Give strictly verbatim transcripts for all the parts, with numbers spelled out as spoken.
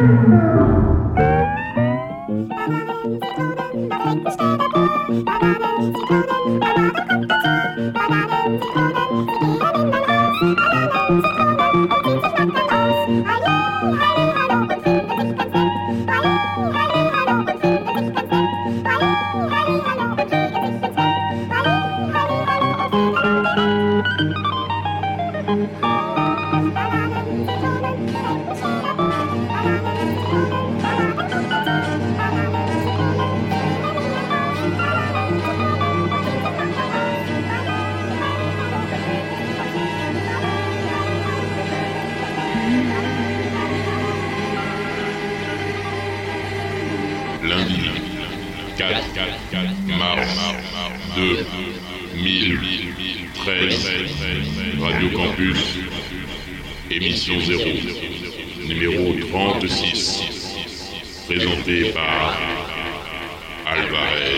Radio Campus, émission zéro, numéro trente-six, présenté par Alvarez.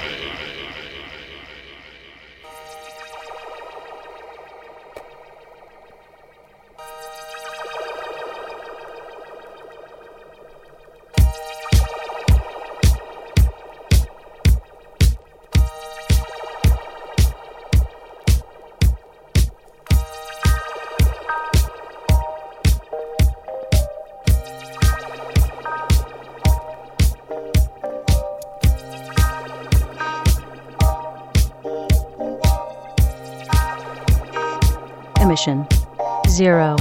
Emission zero.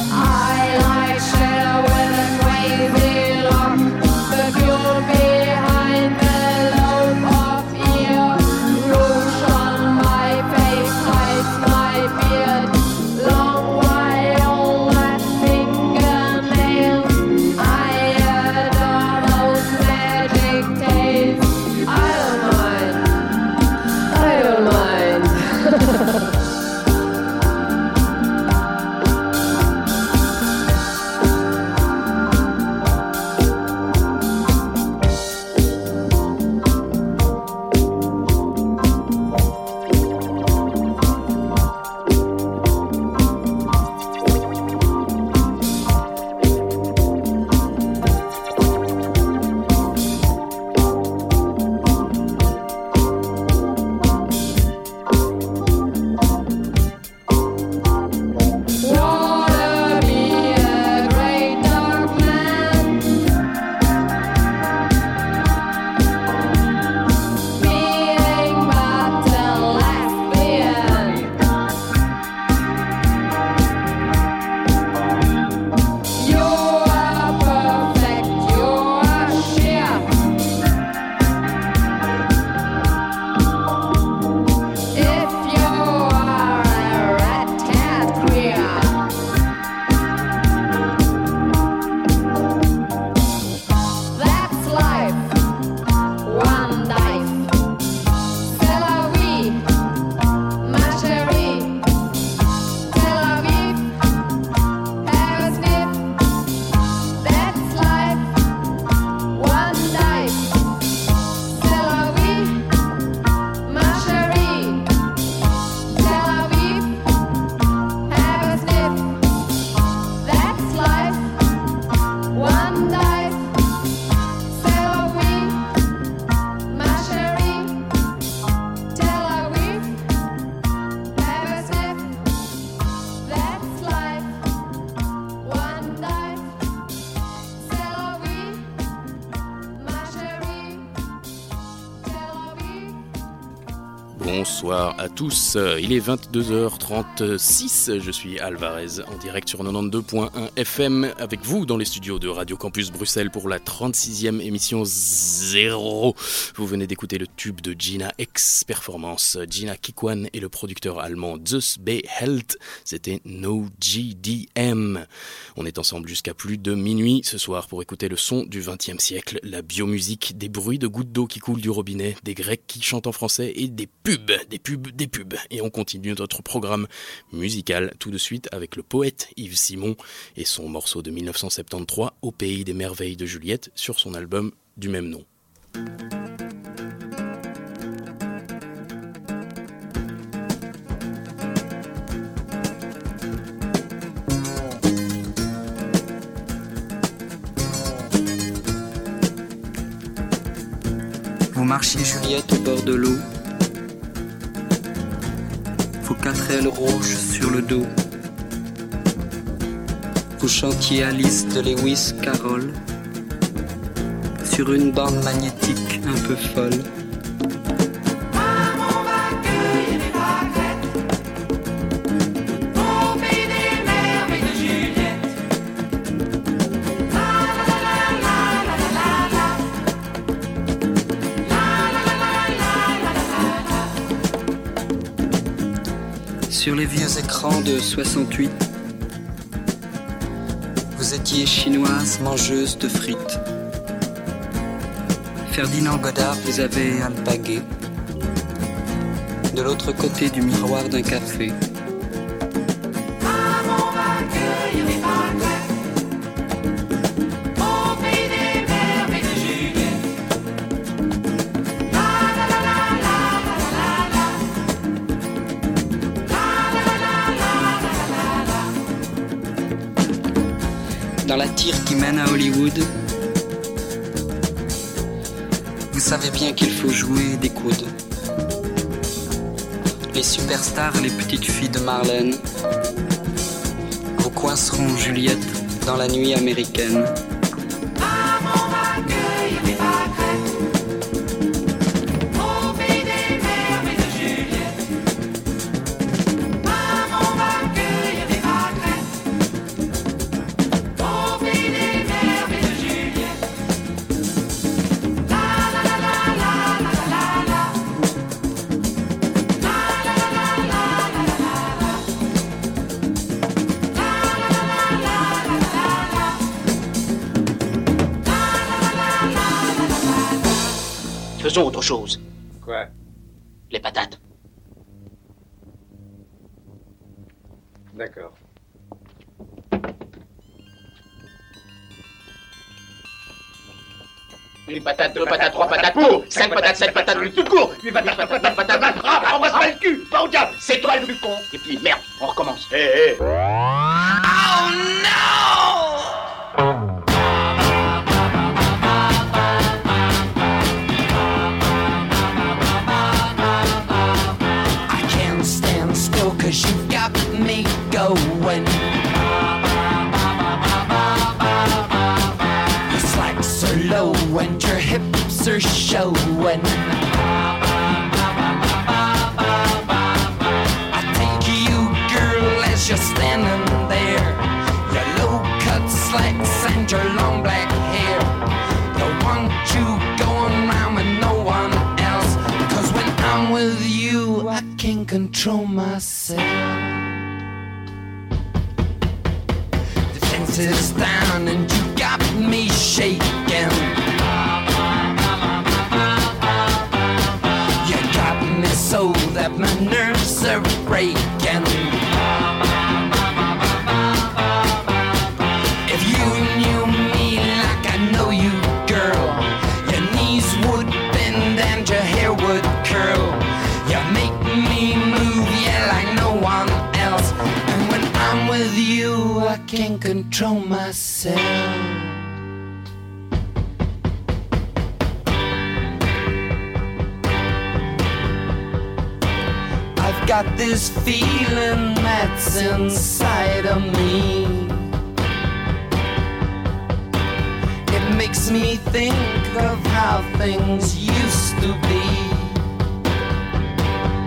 Behind bonsoir à tous. Il est vingt-deux heures trente-six, je suis Alvarez en direct sur quatre-vingt-douze point un F M avec vous dans les studios de Radio Campus Bruxelles pour la trente-sixième émission zéro. Vous venez d'écouter le tube de Gina X Performance. Gina Kikwan et le producteur allemand Zeus B. Held, c'était No G D M. On est ensemble jusqu'à plus de minuit ce soir pour écouter le son du vingtième siècle, la biomusique, des bruits de gouttes d'eau qui coulent du robinet, des Grecs qui chantent en français et des pubs, des pubs, des pubs. Et on continue notre programme musical tout de suite avec le poète Yves Simon et son morceau de dix-neuf cent soixante-treize, Au pays des merveilles de Juliette, sur son album du même nom. Vous marchiez Juliette au bord de l'eau, vos quatre ailes rouges sur le dos. Vous chantiez Alice de Lewis Carroll sur une bande magnétique un peu folle. Sur les vieux écrans de soixante-huit, vous étiez chinoise mangeuse de frites. Ferdinand Godard vous avait alpagué de l'autre côté du miroir d'un café. Dans la tire qui mène à Hollywood, vous savez bien qu'il faut jouer des coudes. Les superstars, les petites filles de Marlène vous coinceront Juliette dans la nuit américaine. Faisons autre chose. Quoi? Les patates. D'accord. Une patate, deux patates, trois patates pour, cinq patates, sept patates, huit tout court, huit patates, neuf patates, patates, vingt, ah, on va se faire le cul, pas au diable, c'est toi le plus con. Et puis merde, on recommence. Hé, hé. Oh non! Cause you've got me going. Your slacks are low and your hips are showing. I take you, girl, as you're standing there. Your low-cut slacks and your long black hair. Don't want you going round with no one else. Cause when I'm with you, I can't control myself. The fence is down and you got me shaking. You got me so that my nerves are breaking. If you knew me like I know you, girl, your knees would bend and your hair would curl. You make me move, yeah, like no one else. And when I'm with you, I can't control myself. I've got this feeling that's inside of me. It makes me think of how things used to be.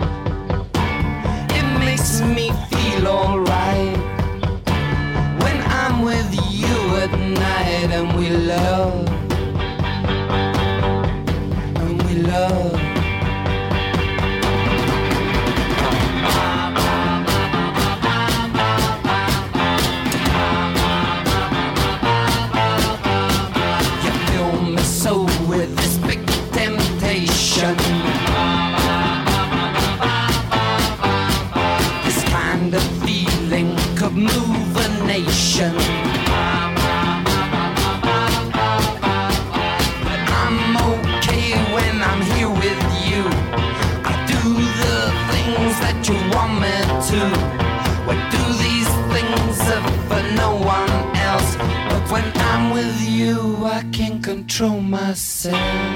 control myself.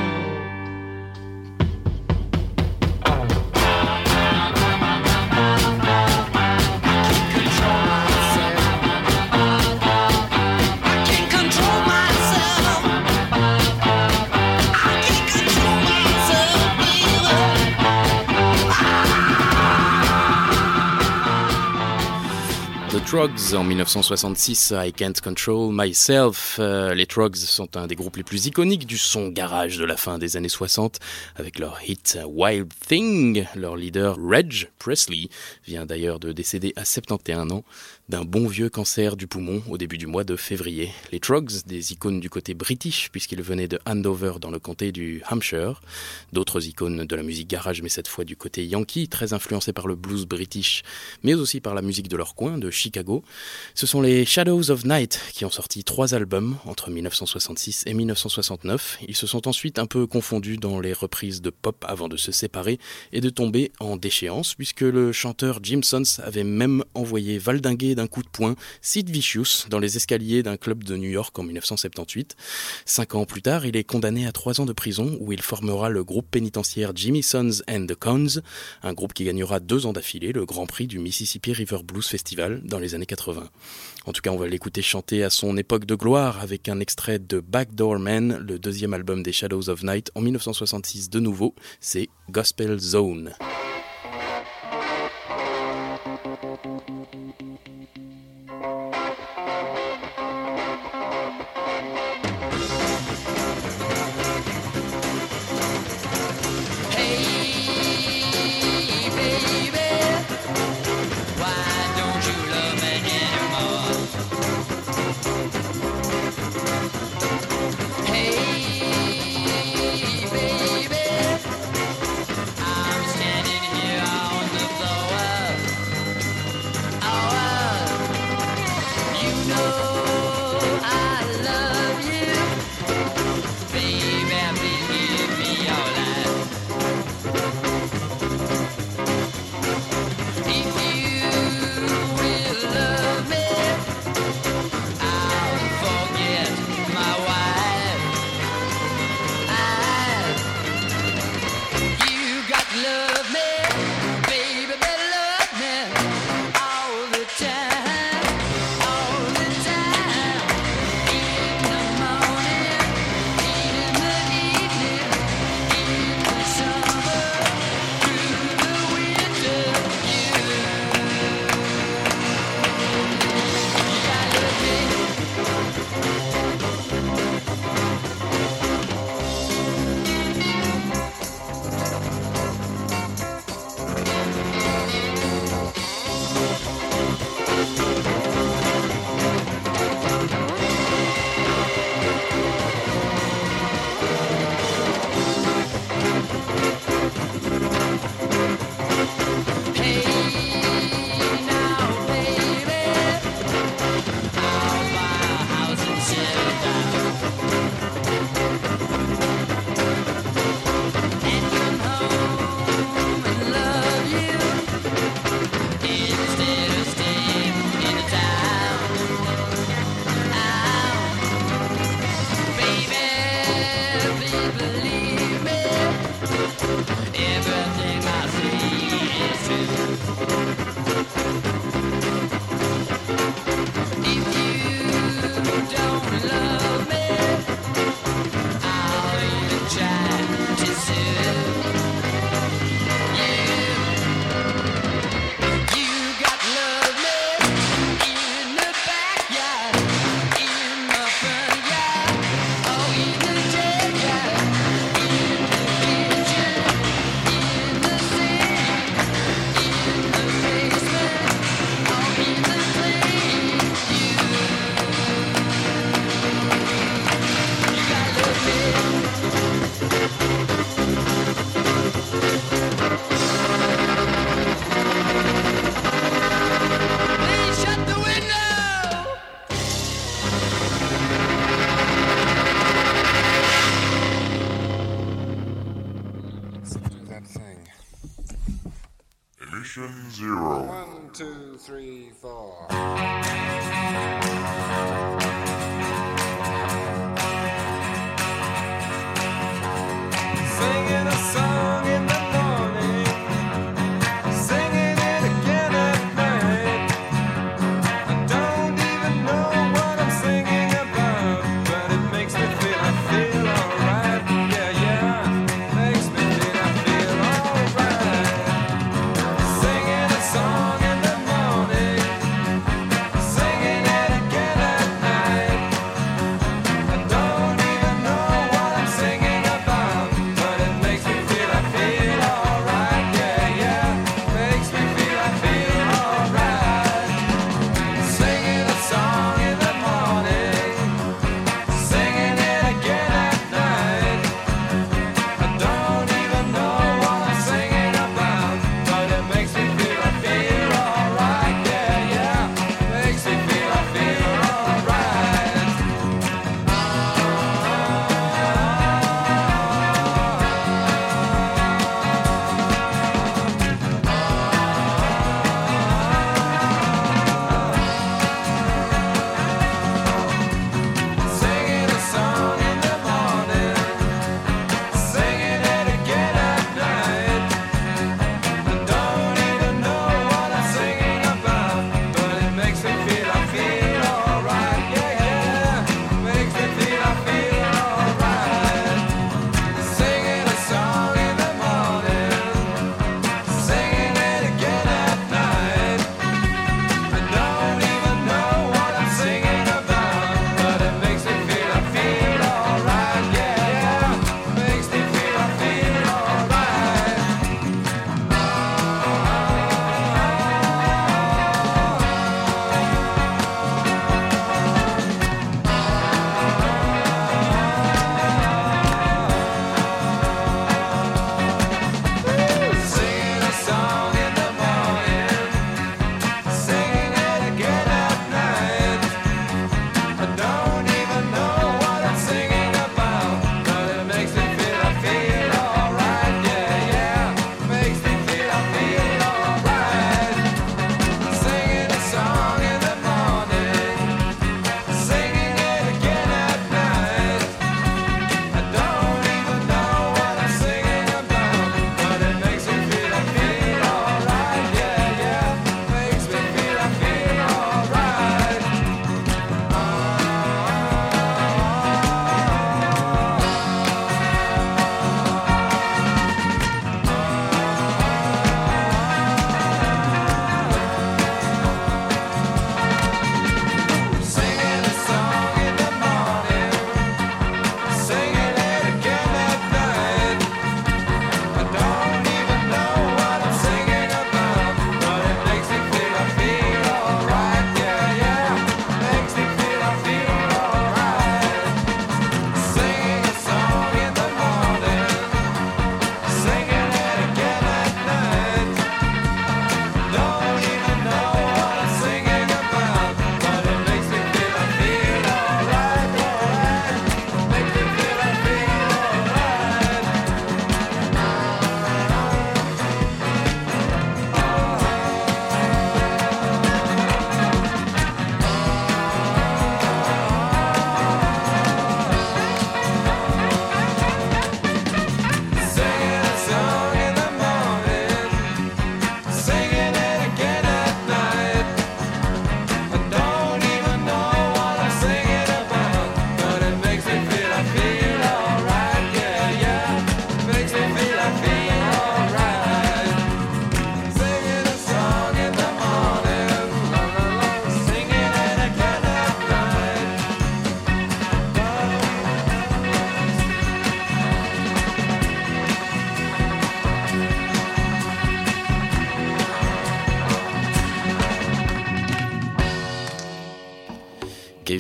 Troggs en dix-neuf cent soixante-six, I Can't Control Myself. Euh, les Troggs sont un des groupes les plus iconiques du son garage de la fin des années soixante, avec leur hit Wild Thing. Leur leader Reg Presley vient d'ailleurs de décéder à soixante et onze ans d'un bon vieux cancer du poumon au début du mois de février. Les Troggs, des icônes du côté british puisqu'ils venaient de Andover dans le comté du Hampshire. D'autres icônes de la musique garage mais cette fois du côté yankee, très influencés par le blues british mais aussi par la musique de leur coin, de Chicago. Ce sont les Shadows of Night qui ont sorti trois albums entre dix-neuf cent soixante-six et dix-neuf cent soixante-neuf. Ils se sont ensuite un peu confondus dans les reprises de pop avant de se séparer et de tomber en déchéance puisque le chanteur Jim Sons avait même envoyé valdinguer d'un coup de poing Sid Vicious dans les escaliers d'un club de New York en dix-neuf cent soixante-dix-huit. Cinq ans plus tard, il est condamné à trois ans de prison où il formera le groupe pénitentiaire Jimmy Sons and the Cons, un groupe qui gagnera deux ans d'affilée le Grand Prix du Mississippi River Blues Festival dans les années quatre-vingts. En tout cas, on va l'écouter chanter à son époque de gloire avec un extrait de Backdoor Man, le deuxième album des Shadows of Night en dix-neuf cent soixante-six de nouveau, c'est Gospel Zone. Mission Zero. One, two, three, four.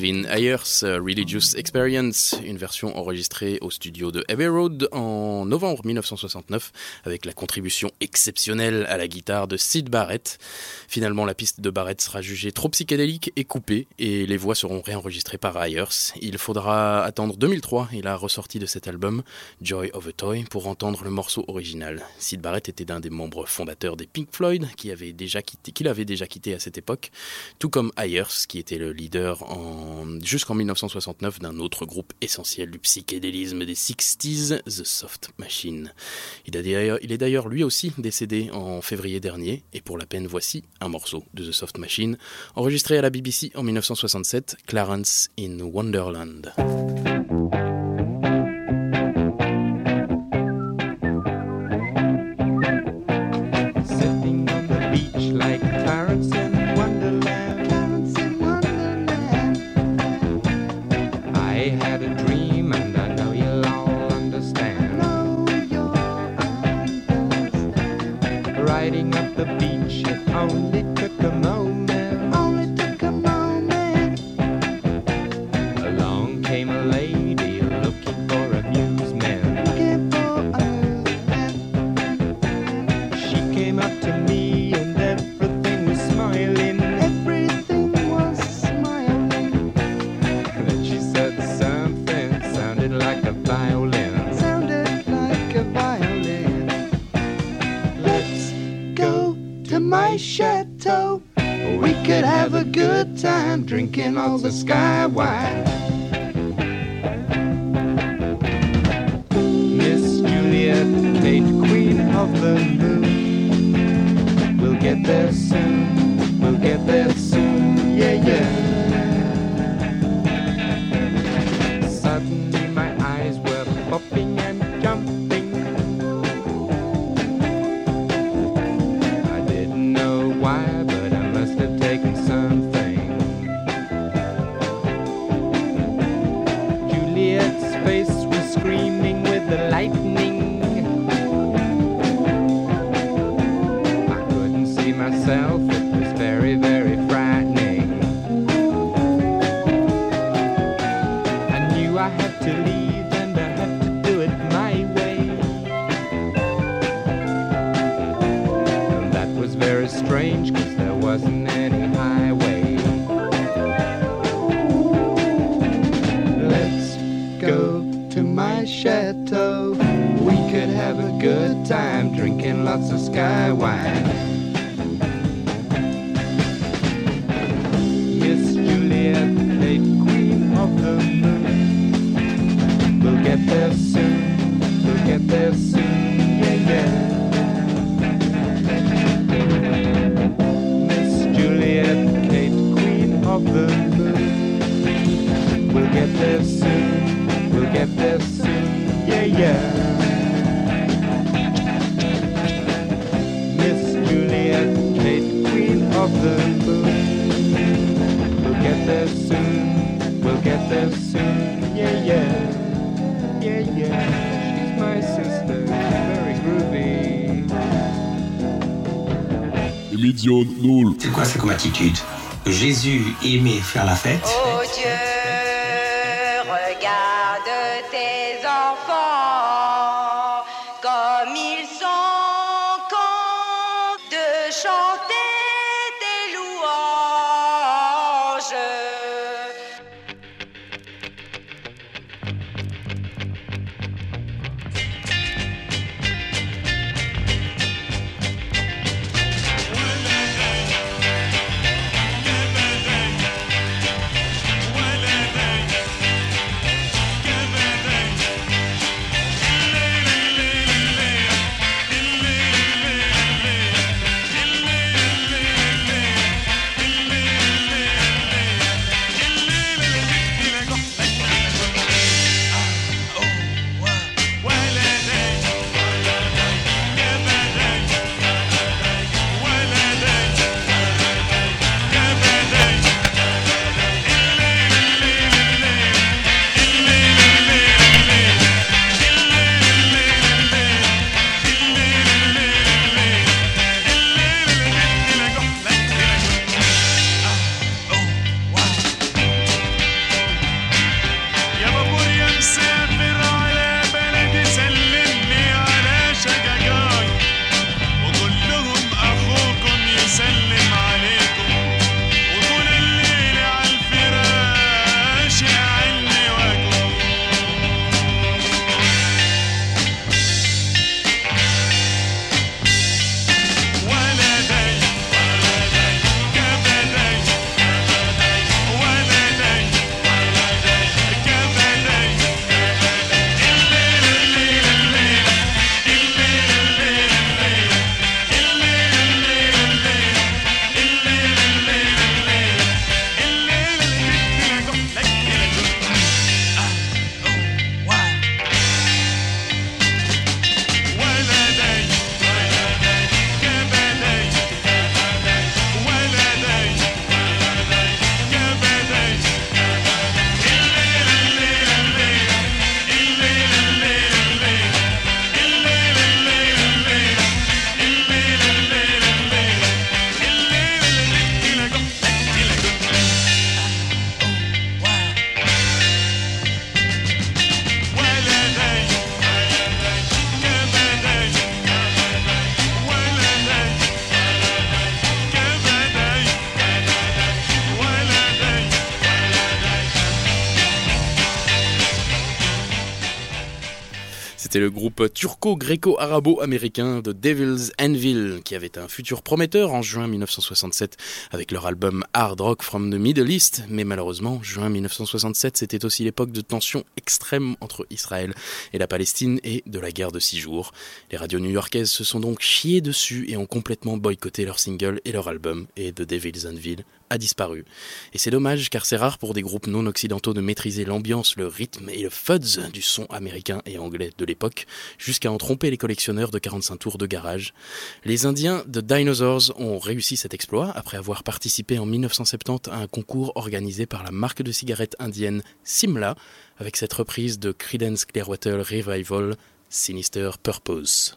Kevin Ayers, Religious Experience, une version enregistrée au studio de Abbey Road en novembre dix-neuf cent soixante-neuf avec la contribution exceptionnelle à la guitare de Syd Barrett. Finalement, la piste de Barrett sera jugée trop psychédélique et coupée et les voix seront réenregistrées par Ayers. Il faudra attendre deux mille trois et la ressortie de cet album, Joy of a Toy, pour entendre le morceau original. Syd Barrett était un des membres fondateurs des Pink Floyd qui avait déjà quitté, qu'il avait déjà quitté à cette époque, tout comme Ayers qui était le leader en, jusqu'en dix-neuf cent soixante-neuf d'un autre groupe essentiel du psychédélisme des sixties, The Soft Machine. Il, a d'ailleurs, il est d'ailleurs lui aussi décédé en février dernier et pour la peine voici un morceau de The Soft Machine enregistré à la B B C en dix-neuf cent soixante-sept, Clarence in Wonderland. Drinking all the sky wine. Miss Juliet, late queen of the moon. We'll get there soon, we'll get there soon, yeah, yeah. Suddenly my eyes were popping and jumping. I didn't know why, but I must have taken something. Face was screaming with the lightning. I couldn't see myself, it was very, very frightening. I knew I had to leave and I had to do it my way. And that was very strange, cause there wasn't any highway. Go to my chateau. We could have a good time drinking lots of sky wine. Miss Juliet, late queen of the moon. We'll get there soon, we'll get there soon, yeah, yeah. Miss Juliet, late queen of the moon. We'll get there soon. We'll get there soon, yeah, yeah. Miss Juliet, late queen of the moon. We'll get there soon, we'll get there soon, yeah, yeah. Yeah, yeah, she's my sister, very groovy. Émission null. C'est quoi, c'est comme attitude? Jésus aimait faire la fête. Oh Dieu, regarde tes enfants, comme ils sont contents de chanter tes louanges. C'était le groupe turco-gréco-arabo-américain The Devil's Anvil qui avait un futur prometteur en juin mille neuf cent soixante-sept avec leur album Hard Rock from the Middle East, mais malheureusement, juin mille neuf cent soixante-sept, c'était aussi l'époque de tensions extrêmes entre Israël et la Palestine et de la guerre de six jours. Les radios new-yorkaises se sont donc chiées dessus et ont complètement boycotté leur single et leur album, et The Devil's Anvil a disparu. Et c'est dommage car c'est rare pour des groupes non occidentaux de maîtriser l'ambiance, le rythme et le fuzz du son américain et anglais de l'époque, jusqu'à en tromper les collectionneurs de quarante-cinq tours de garage. Les Indiens de Dinosaurs ont réussi cet exploit après avoir participé en mille neuf cent soixante-dix à un concours organisé par la marque de cigarettes indienne Simla, avec cette reprise de Creedence Clearwater Revival, Sinister Purpose.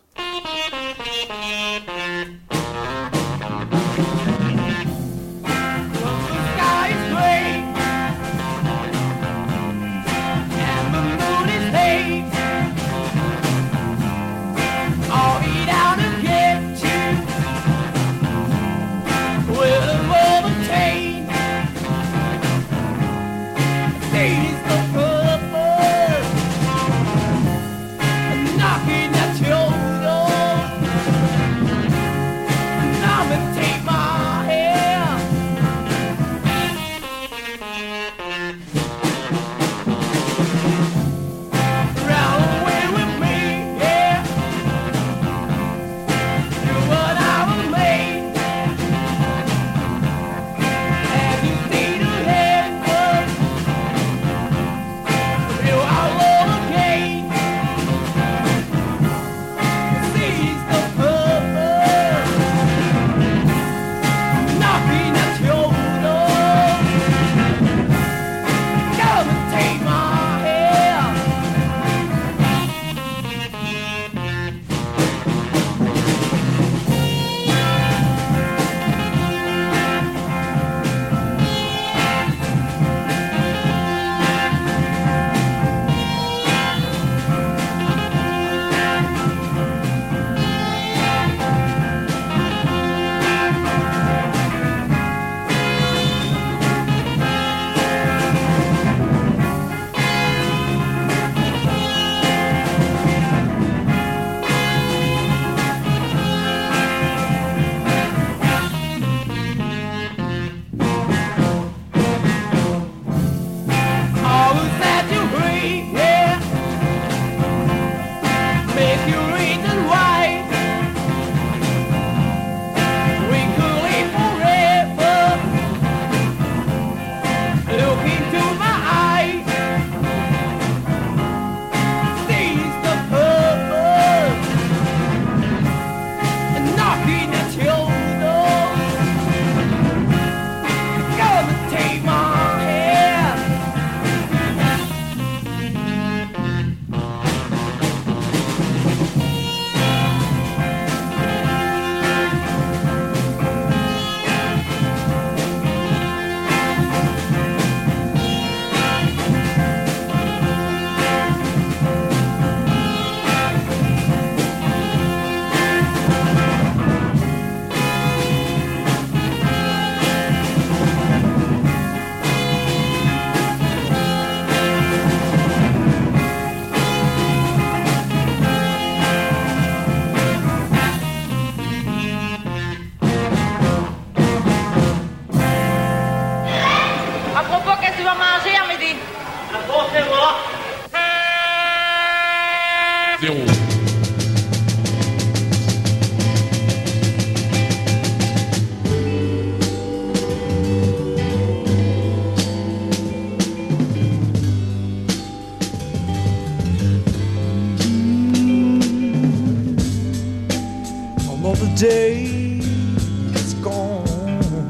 Day is gone,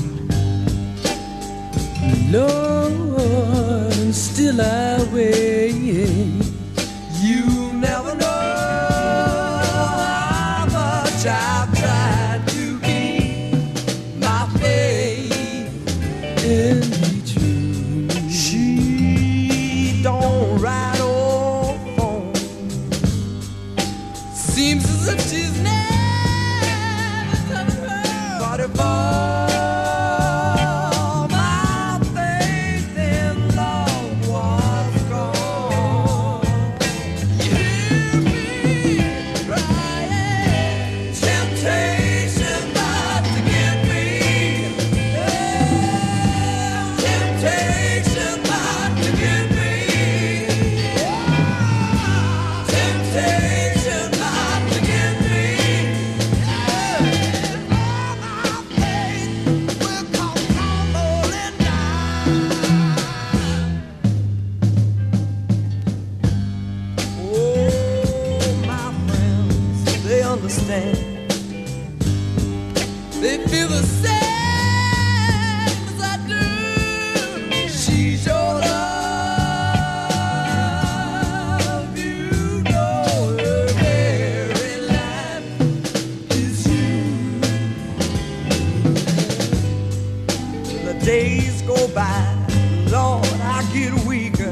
Lord, and still I wait. You never know how much I've tried to keep my faith in me true. She don't ride on, seems as if she's never. If all my faith in love was gone, you understand. They feel the same as I do. She's your love, you know her very life is you. The days go by, Lord, I get weaker.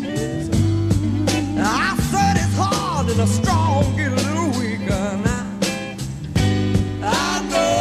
I said it's hard and the strong get a little weaker now. I know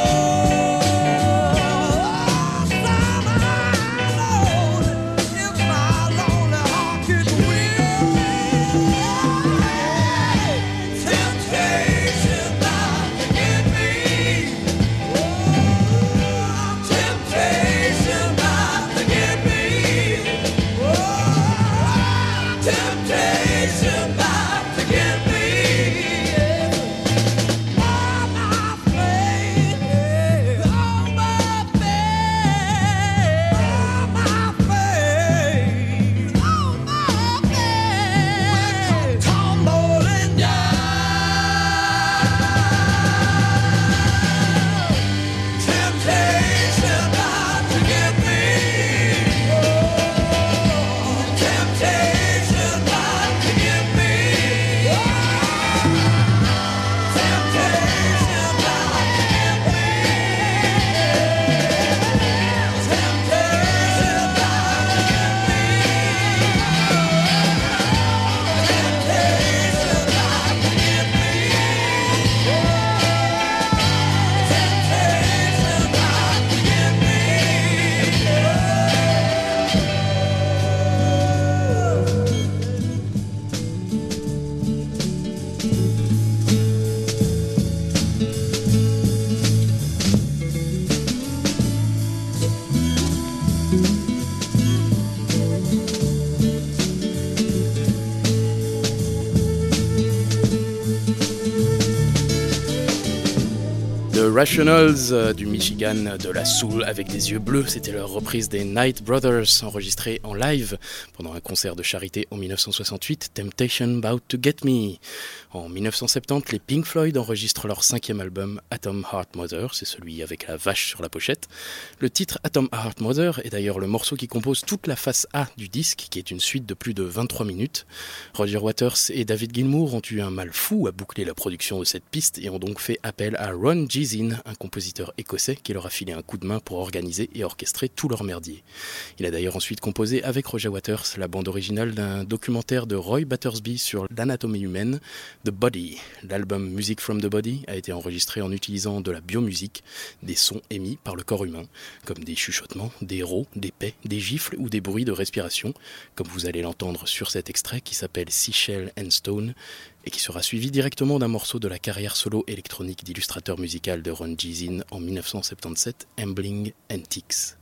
Rationals euh, du Michigan, de la soul avec des yeux bleus, c'était leur reprise des Night Brothers enregistrée en live pendant un concert de charité en dix-neuf cent soixante-huit, Temptation About to Get Me. En dix-neuf cent soixante-dix, les Pink Floyd enregistrent leur cinquième album Atom Heart Mother, c'est celui avec la vache sur la pochette. Le titre Atom Heart Mother est d'ailleurs le morceau qui compose toute la face A du disque, qui est une suite de plus de vingt-trois minutes. Roger Waters et David Gilmour ont eu un mal fou à boucler la production de cette piste et ont donc fait appel à Ron Geesin, un compositeur écossais qui leur a filé un coup de main pour organiser et orchestrer tout leur merdier. Il a d'ailleurs ensuite composé avec Roger Waters la bande originale d'un documentaire de Roy Battersby sur l'anatomie humaine, The Body. L'album Music from the Body a été enregistré en utilisant de la biomusique, des sons émis par le corps humain, comme des chuchotements, des rots, des paix, des gifles ou des bruits de respiration, comme vous allez l'entendre sur cet extrait qui s'appelle Seashell and Stone, et qui sera suivi directement d'un morceau de la carrière solo électronique d'illustrateur musical de Ron Geesin en dix-neuf cent soixante-dix-sept, Ambling Antiques.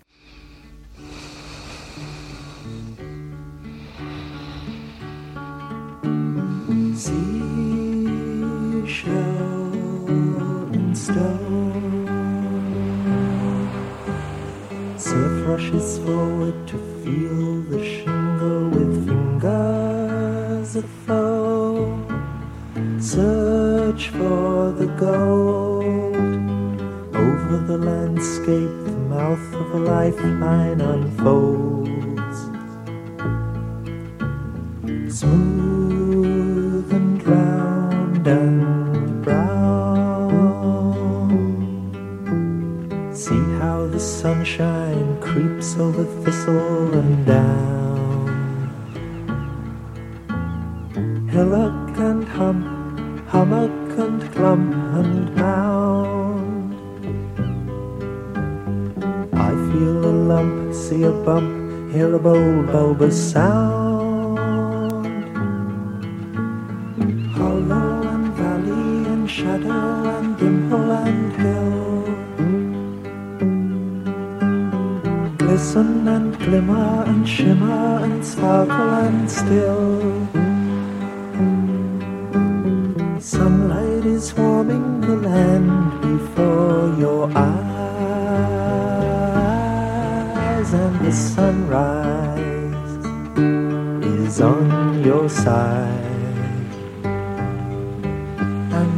Seashell and stone, surf rushes forward to feel the shingle with fingers of foam. Search for the gold over the landscape. The mouth of a lifeline unfolds, smooth and round and brown. See how the sunshine creeps over thistle and down. Hillock and hump, hummock and clump and mound. I feel a lump, see a bump, hear a bold bulbous sound. Hollow and valley and shadow and dimple and hill, glisten and glimmer and shimmer and sparkle and still. Sunlight is warming the land before your eyes, and the sunrise is on your side. And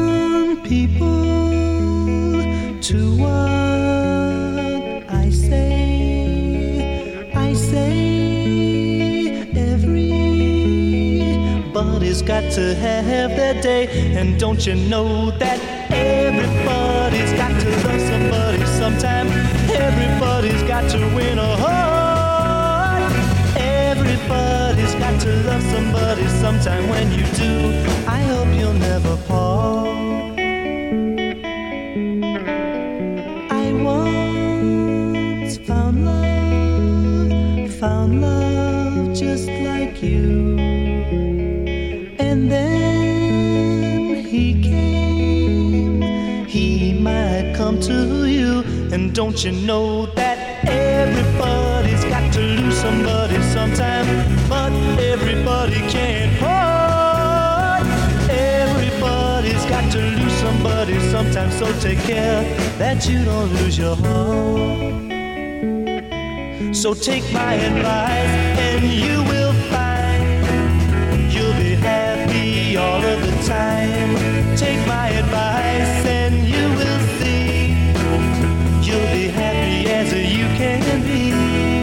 people to what I say. I say everybody's got to have their day. And don't you know that everybody's got to love somebody sometime? Everybody's got to win a heart. Everybody's got to love somebody sometime. When you do, I hope you'll never part. I once found love, found love just like you. And then he came, he might come to you. And don't you know that everybody's got to lose somebody sometime, but everybody can't part. Everybody's got to lose somebody sometime, so take care that you don't lose your heart. So take my advice and you will find you'll be happy all of the time. Take my advice and you will see you'll be happy as you can be.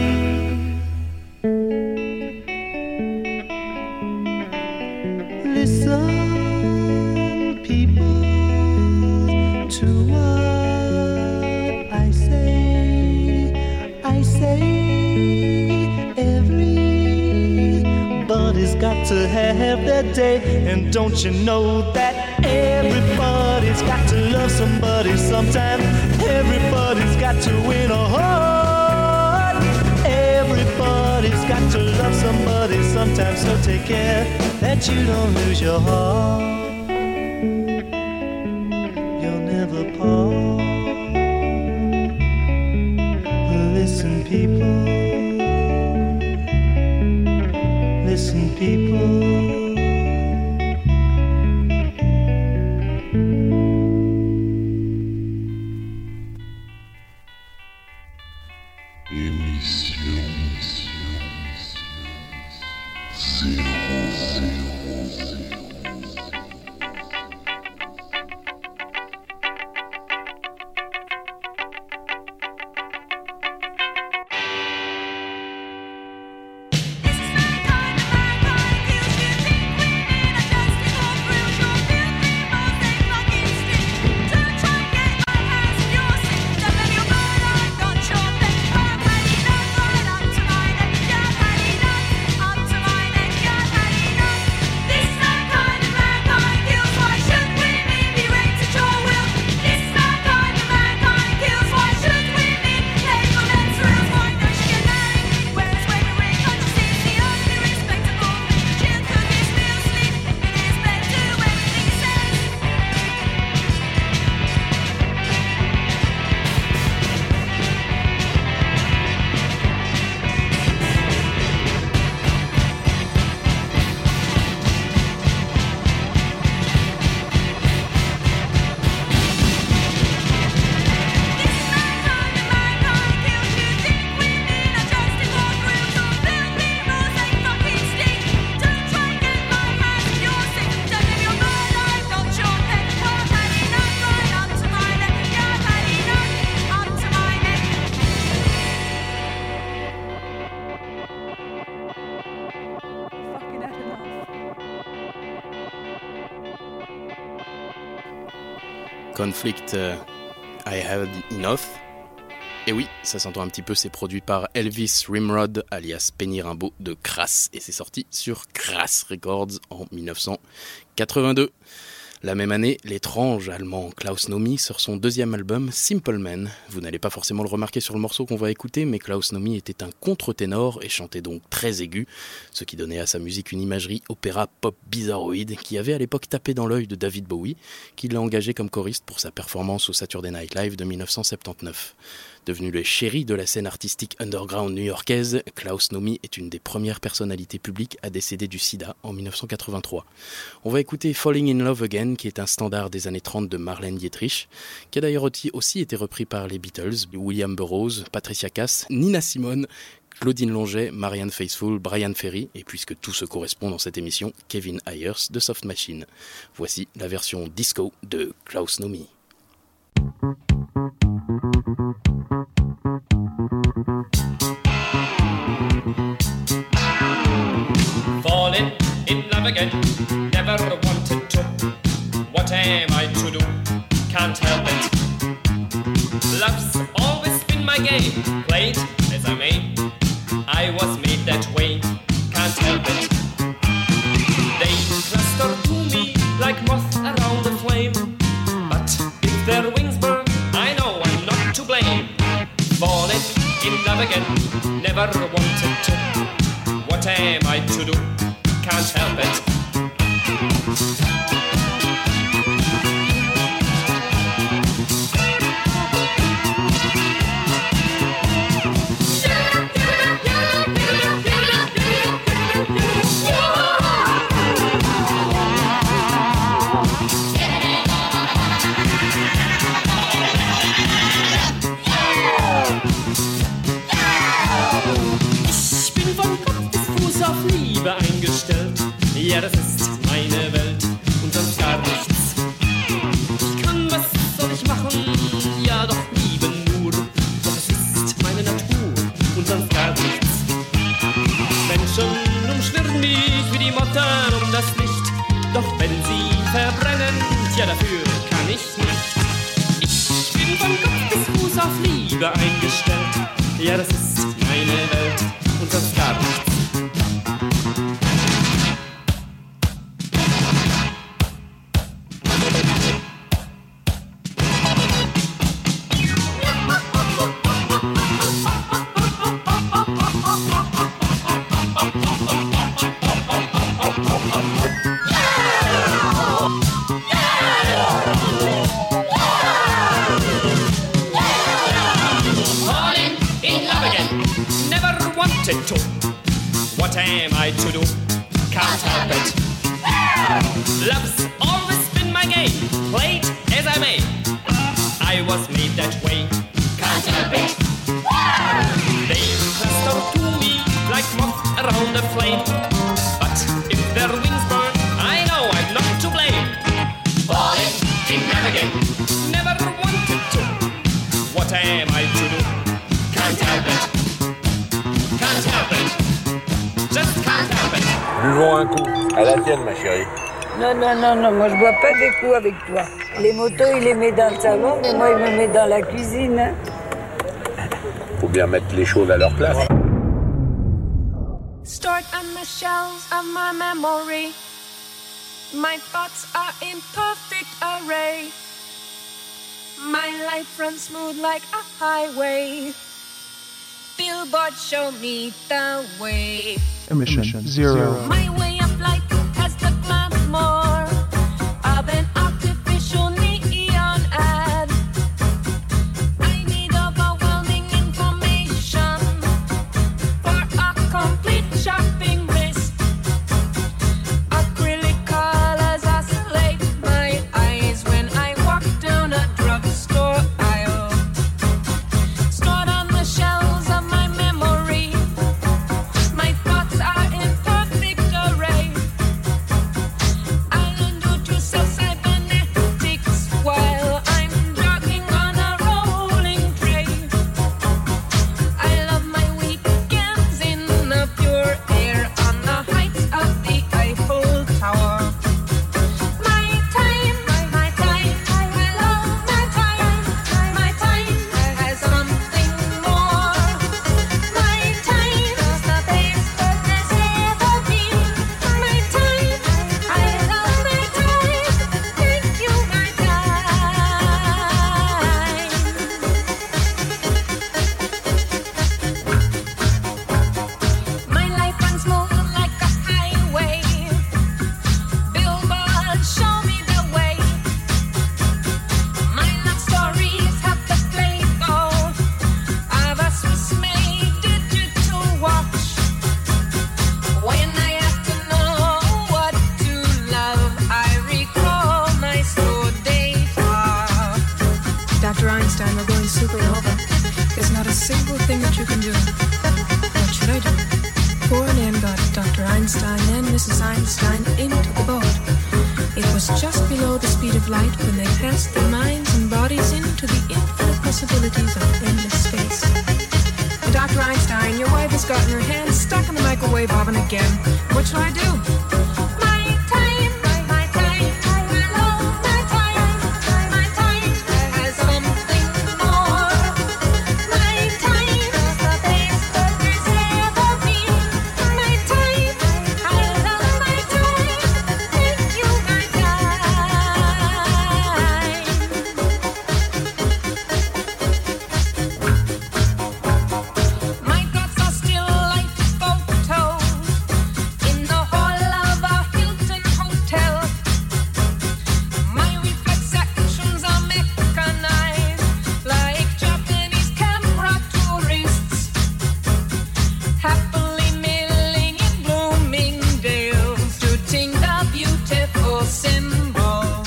Listen, people, to what I say. I say everybody's got to have their day. And don't you know that everybody's got to love somebody sometime? Everybody's got to win a heart. Everybody's got to love somebody sometime, so take care that you don't lose your heart. You'll never part. Listen, people. Listen, people. Conflict, uh, I Had Enough. Et oui, ça s'entend un petit peu, c'est produit par Elvis Rimrod, alias Penny Rimbaud de Crass, et c'est sorti sur Crass Records en dix-neuf cent quatre-vingt-deux. La même année, l'étrange allemand Klaus Nomi sort son deuxième album, Simple Man. Vous n'allez pas forcément le remarquer sur le morceau qu'on va écouter, mais Klaus Nomi était un contre-ténor et chantait donc très aigu, ce qui donnait à sa musique une imagerie opéra pop bizarroïde qui avait à l'époque tapé dans l'œil de David Bowie, qui l'a engagé comme choriste pour sa performance au Saturday Night Live de dix-neuf cent soixante-dix-neuf. Devenu le chéri de la scène artistique underground new-yorkaise, Klaus Nomi est une des premières personnalités publiques à décéder du sida en dix-neuf cent quatre-vingt-trois. On va écouter Falling in Love Again, qui est un standard des années trente de Marlène Dietrich, qui a d'ailleurs aussi été repris par les Beatles, William Burroughs, Patricia Cass, Nina Simone, Claudine Longet, Marianne Faithfull, Brian Ferry, et puisque tout se correspond dans cette émission, Kevin Ayers de Soft Machine. Voici la version disco de Klaus Nomi. Falling in love again, never wanted to. What am I to do? Can't help it. Love's always been my game, played as I may. I was made that way, can't help it. They cluster to me like moths around a flame. But if their wings burn, I know I'm not to blame. Falling in love again, never wanted to. What am I to do? Can't help it. Eingestellt. Ja, das ist meine Welt und sonst gar nichts. Ich kann, was soll ich machen? Ja, doch lieben nur. Doch es ist meine Natur und sonst gar nichts. Menschen umschwirren mich wie die Motten um das Licht. Doch wenn sie verbrennen, ja, dafür kann ich nicht. Ich bin von Kopf bis Fuß auf Liebe eingestellt. Ja, das ist meine Welt und sonst gar nichts. To. What am I to do? Can't help it. Love's always been my game, played as I may. I was made that way, can't help it. They cluster to me like moths around a flame. But if their wings burn, I know I'm not to blame. Falling in love again, never wanted to. What am I to do? Can't help it. Can't help it. Just can't help it. Buvons un coup. À la tienne, ma chérie. Non, non, non, non, moi je bois pas des coups avec toi. Les motos, il les met dans le salon, mais moi, il me met dans la cuisine. Hein. Faut bien mettre les choses à leur place. Stored on the shelves of my memory. My thoughts are in perfect array. My life runs smooth like a highway. Billboard show me the way. Emission zero. My way of life has the glamour of an artificial neon ad. I need overwhelming information for a complete shopping list. Acrylic colors oscillate my eyes when I walk down a drugstore aisle. Stored on the shelves of my memory, my thoughts are in perfect array. I'll undo sell cybernetics while I'm jogging on a rolling tray. I love my weekends in the pure air on the heights of the Eiffel Tower. My time, my, my time, I love my time. My time has something more. My time is the best that there's ever been. My time, I love my time. Thank you, my time. My life runs smooth like a highway. Billboards show me the way. My love stories have the flavor of a Swiss-made digital watch. When I have to know what to love, I recall my slow data. Doctor Einstein, we're going supernova. There's not a single thing that you can do. Missus Einstein into the boat. It was just below the speed of light when they cast their minds and bodies into the infinite possibilities of endless space. Doctor Einstein, your wife has gotten her hand stuck in the microwave oven again. What shall I do? My time, my, my time, my love, my time, my time has something more. My time is the best there's ever been. My time, I love my time. Thank you, my My thoughts are still like photos in the hall of a Hilton hotel. My reflections are mechanized like Japanese camera tourists, happily milling in Bloomingdale's, shooting the beautiful symbols.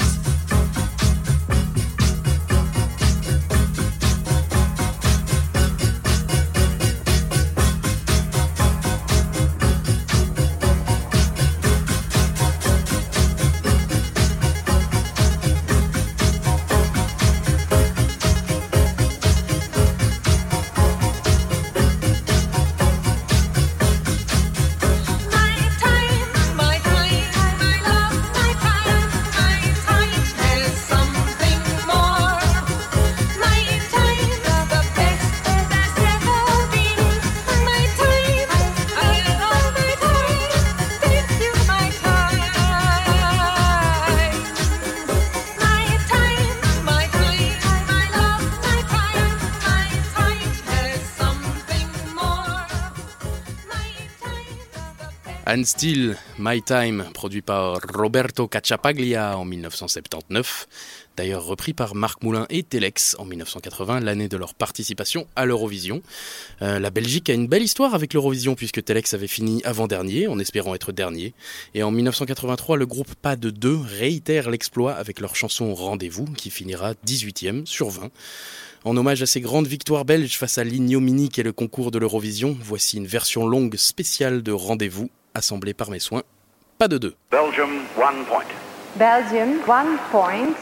My time, my time, my love, my time, my time has something more. My time is the best there's ever been. My time, I love my time. Thank you, my time. My time, my time, my love, my time, my time has something more. Anne Steele, My Time, produit par Roberto Cacciapaglia en dix-neuf cent soixante-dix-neuf, d'ailleurs repris par Marc Moulin et Telex en dix-neuf cent quatre-vingts, l'année de leur participation à l'Eurovision. Euh, la Belgique a une belle histoire avec l'Eurovision puisque Telex avait fini avant-dernier en espérant être dernier. Et en dix-neuf cent quatre-vingt-trois, le groupe Pas de deux réitère l'exploit avec leur chanson Rendez-vous qui finira dix-huitième sur vingt. En hommage à ces grandes victoires belges face à l'ignominie qu'est le concours de l'Eurovision, voici une version longue spéciale de Rendez-vous, assemblée par mes soins. Pas de deux. Belgium, one point. Belgium, one point.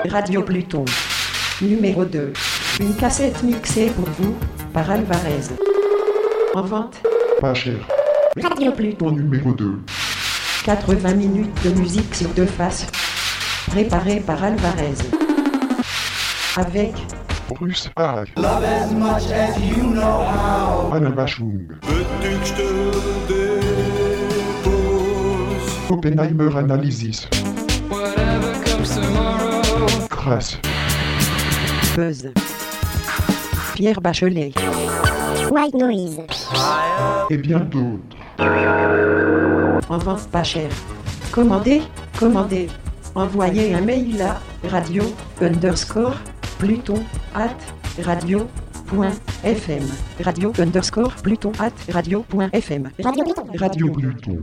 Radio Pluton. Numéro deux. Une cassette mixée pour vous, par Alvarez. En vente. Pas cher. Radio Pluton numéro deux. quatre-vingts minutes de musique sur deux faces. Préparé par Alvarez. Avec Bruce Haag. Love as much as you know how. Anna Bachung. Veux-tu que je te dépose? Oppenheimer Analysis. Whatever comes tomorrow. Crass. Buzz. Pierre Bachelet. White Noise. Et bien d'autres. En vente pas cher. Commandez, commandez. Envoyez un mail à radio underscore pluton at radio.fm. Radio underscore pluton at radio.fm. Radio Pluton. Radio Pluton.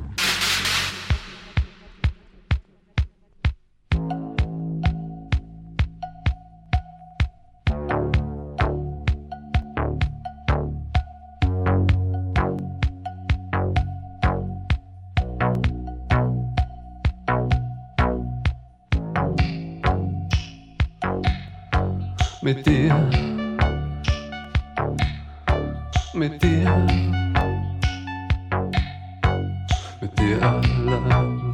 Mit dir, mit dir, mit dir allein.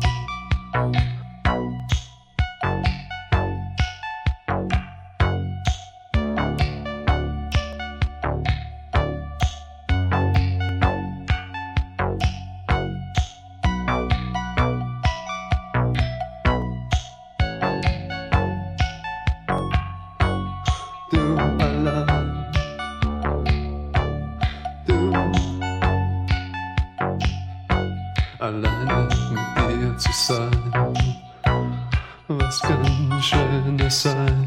Alleine mit dir zu sein, was kann schöner sein?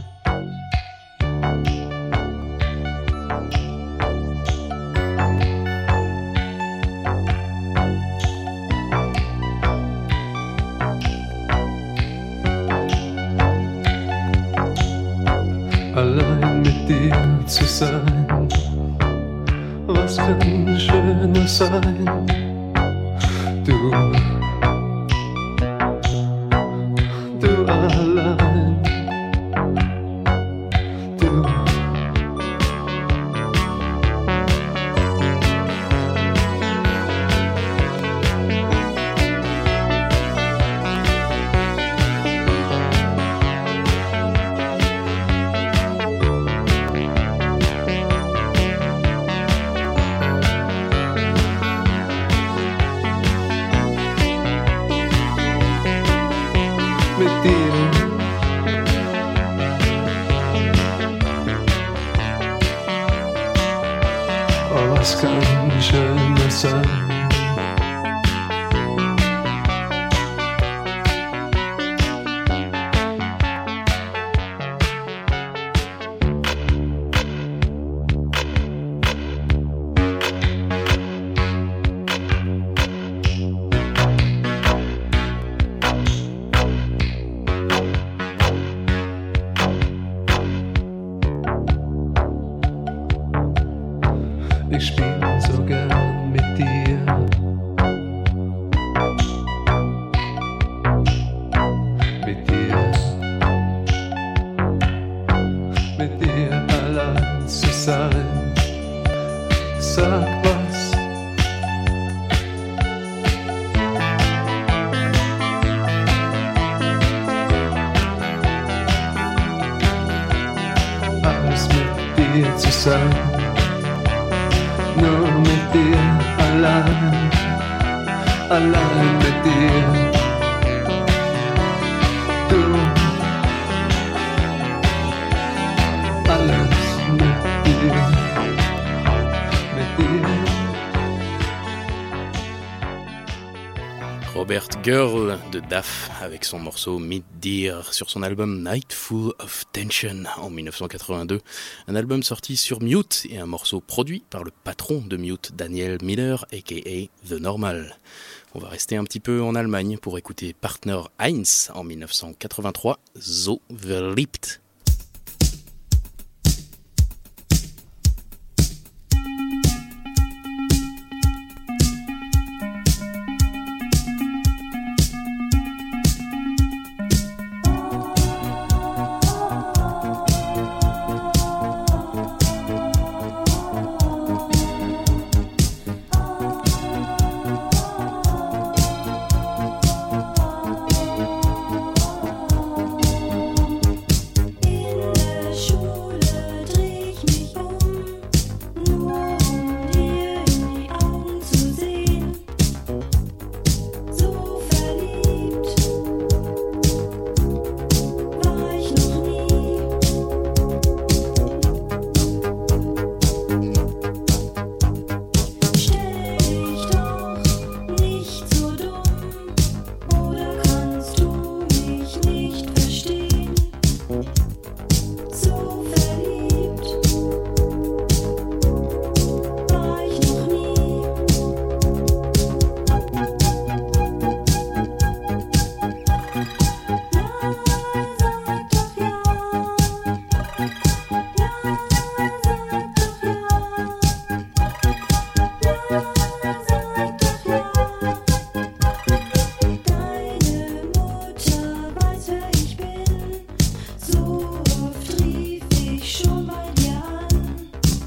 Allein mit dir zu sein, was kann schöner sein? Du, du allein, du. Mit dir. Oh, was kann schöner sein? Ich spiel so gern mit dir. Mit dir. Mit dir allein zu sein. Sag was. Alles mit dir zu sein. Nur mit dir allein, allein mit dir. Du, alles mit dir, mit dir. Robert Girl de Daf avec son morceau Meet Dear sur son album Night Full of Tension en dix-neuf cent quatre-vingt-deux. Un album sorti sur Mute et un morceau produit par le patron de Mute, Daniel Miller, aka The Normal. On va rester un petit peu en Allemagne pour écouter Partner Heinz en dix-neuf cent quatre-vingt-trois, So Verliebt.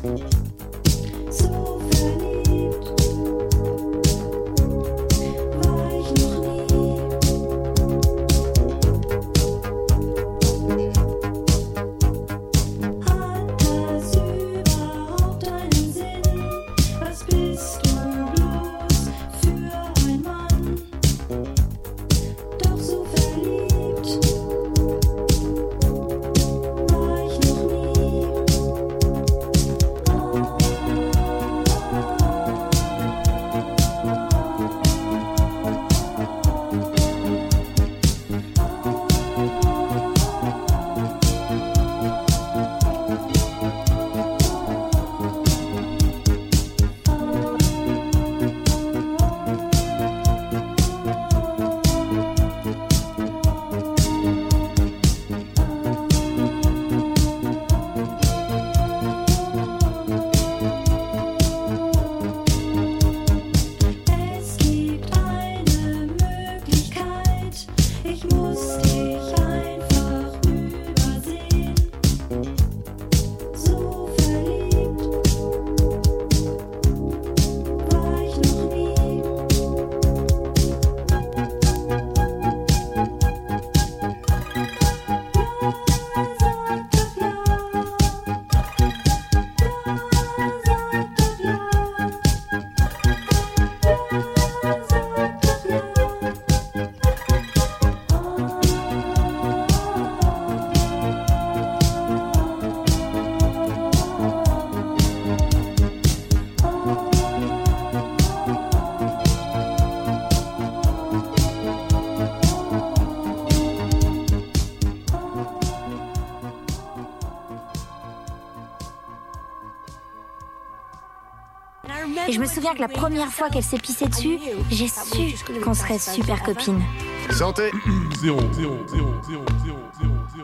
Et je me souviens que la première fois qu'elle s'est pissée dessus, j'ai su qu'on serait super copines. Santé. Zéro, zéro, zéro, zéro, zéro, zéro, zéro.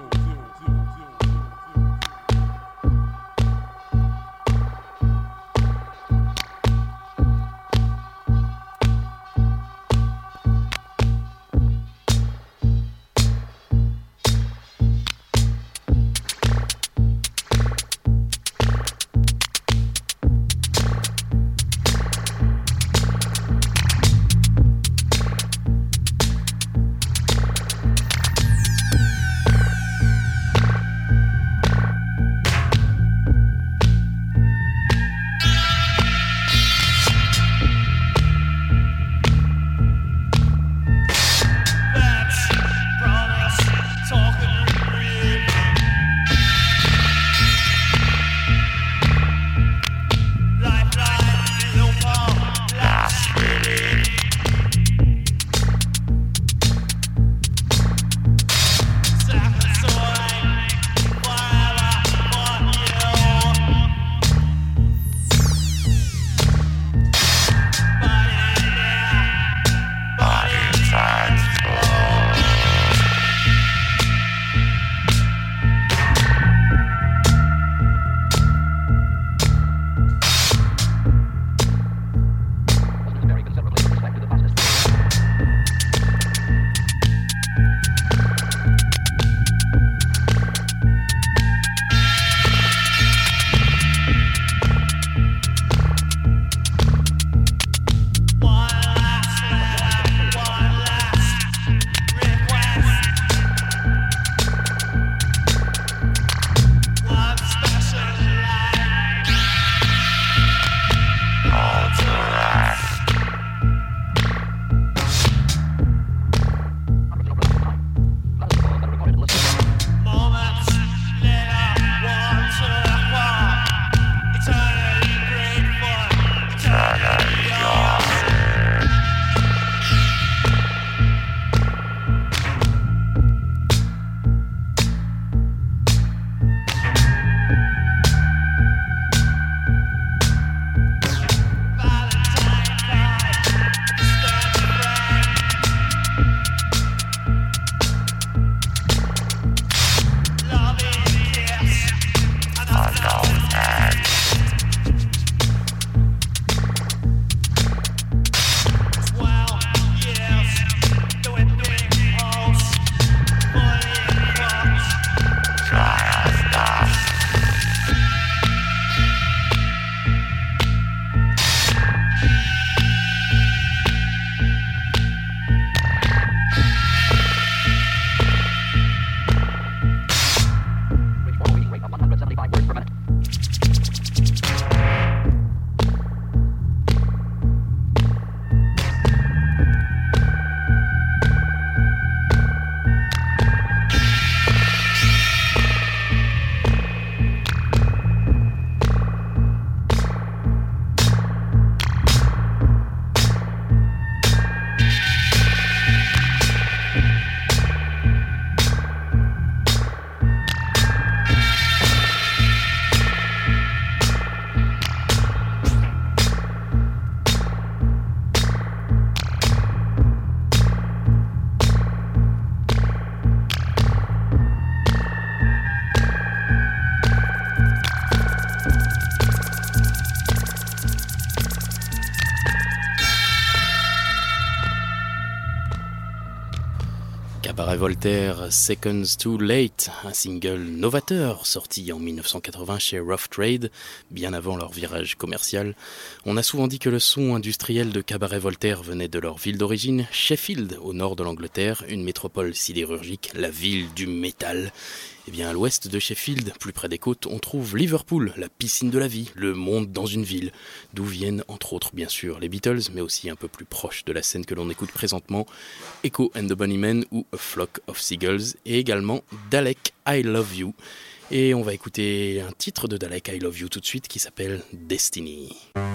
Cabaret Voltaire, Seconds Too Late, un single novateur sorti en dix-neuf cent quatre-vingts chez Rough Trade, bien avant leur virage commercial. On a souvent dit que le son industriel de Cabaret Voltaire venait de leur ville d'origine, Sheffield, au nord de l'Angleterre, une métropole sidérurgique, la ville du métal. Eh bien, à l'ouest de Sheffield, plus près des côtes, on trouve Liverpool, la piscine de la vie, le monde dans une ville, d'où viennent entre autres bien sûr les Beatles, mais aussi un peu plus proche de la scène que l'on écoute présentement, Echo and the Bunnymen ou A Flock of Seagulls, et également Dalek, I Love You. Et on va écouter un titre de Dalek, I Love You tout de suite, qui s'appelle Destiny.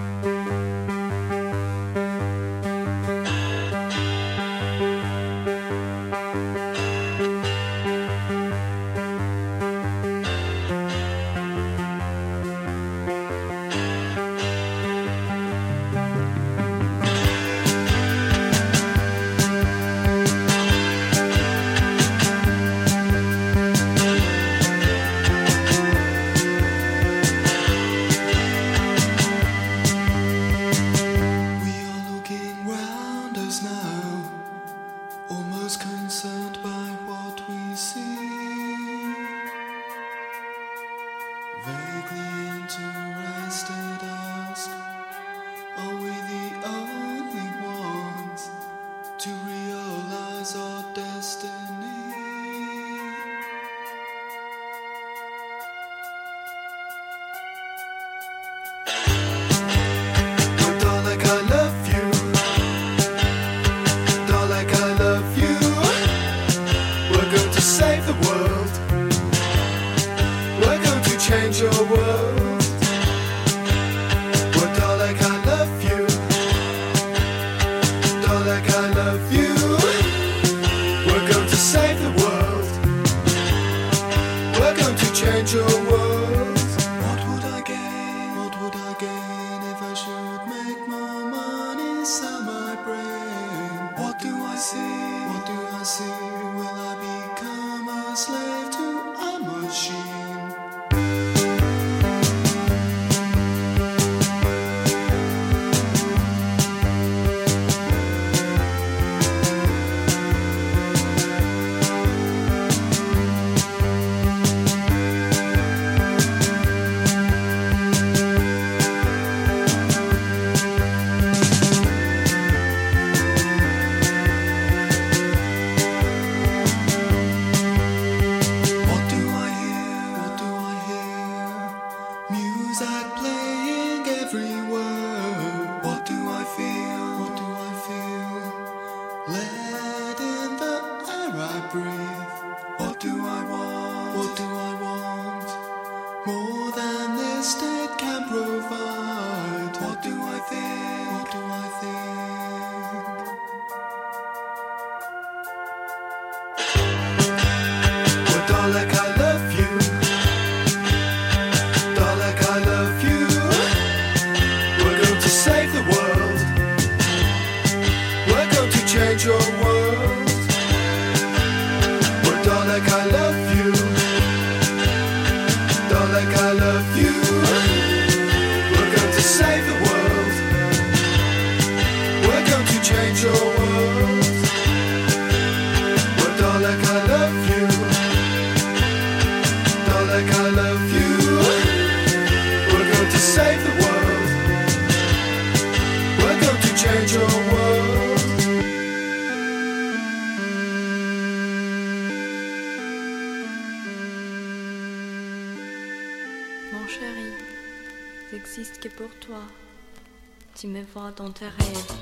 Tu me vois dans tes rêves,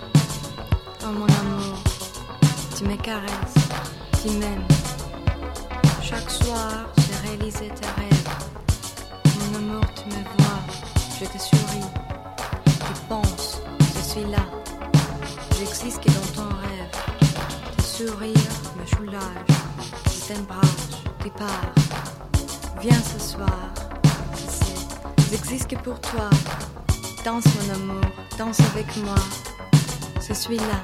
oh mon amour, tu me caresses, tu m'aimes. Chaque soir, j'ai réalisé tes rêves. Mon amour, tu me vois, je te souris. Tu penses, je suis là. J'existe que dans ton rêve. Tes sourires me soulagent, tu t'embrasses, tu pars. Viens ce soir, tu sais, j'existe que pour toi. Danse mon amour, danse avec moi, je suis là.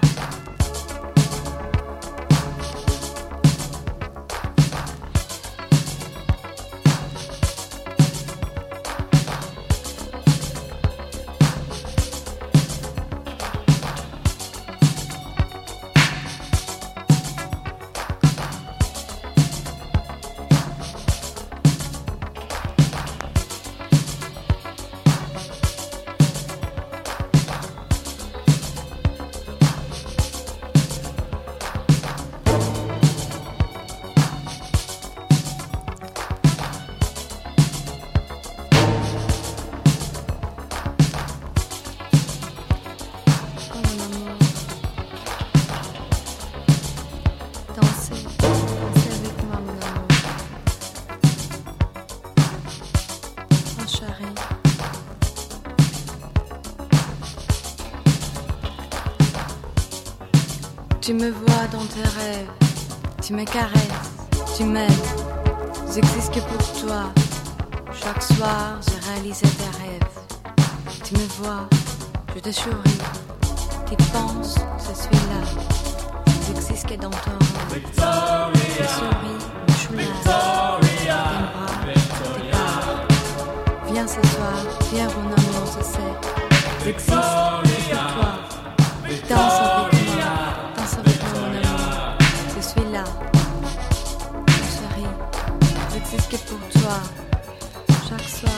Tu me vois dans tes rêves, tu me caresses, tu m'aimes. J'existe que pour toi. Chaque soir, j'ai réalisé tes rêves. Tu me vois, je te souris. Tu penses, je suis là. J'existe que dans ton rêve. Je te souris, je suis là. Tes bras, tes pars. Viens ce soir, viens mon amour, je sais. J'existe que pour toi. Danse avec moi, danse avec moi mon amour. Je suis là, mon chéri. J'existe que pour toi. Chaque soir.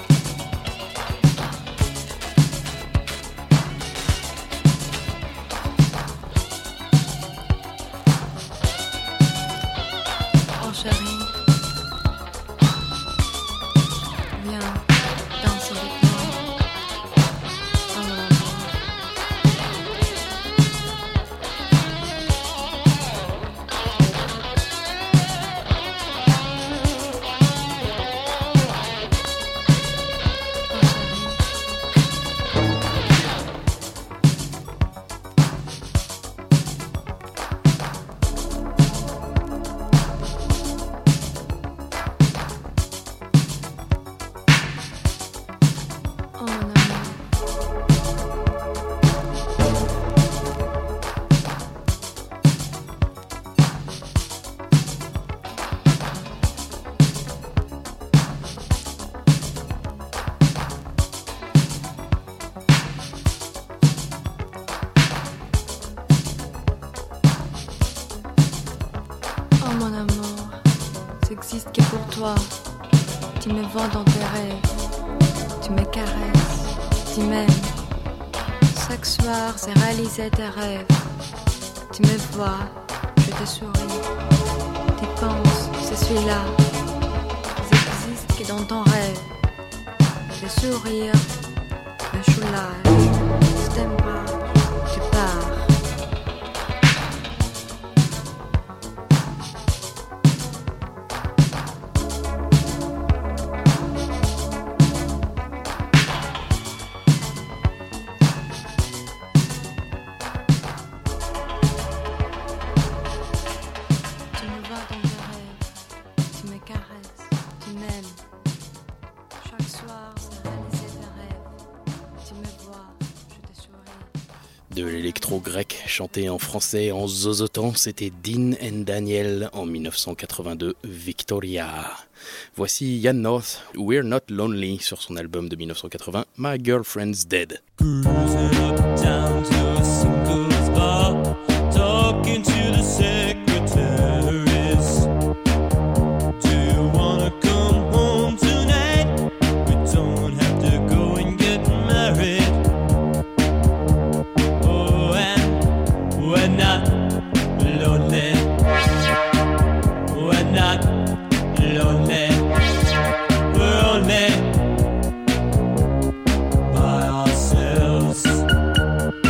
Oh chérie, viens, danse avec moi. Oh mon amour. J'existe que pour toi. Tu me vois dans tes rêves. Tu me caresses. Tu m'aimes. Chaque soir, j'ai réalisé tes rêves. Tu me vois, je te souris. Tu penses, je suis là. J'existe que dans ton rêve. Le sourire, le choulage. Je t'aime pas, tu pars. De l'électro-grec chanté en français en zozotant, c'était Dean and Daniel en dix-neuf cent quatre-vingt-deux, Victoria. Voici Yann North, We're Not Lonely sur son album de dix-neuf cent quatre-vingts, My Girlfriend's Dead. By ourselves.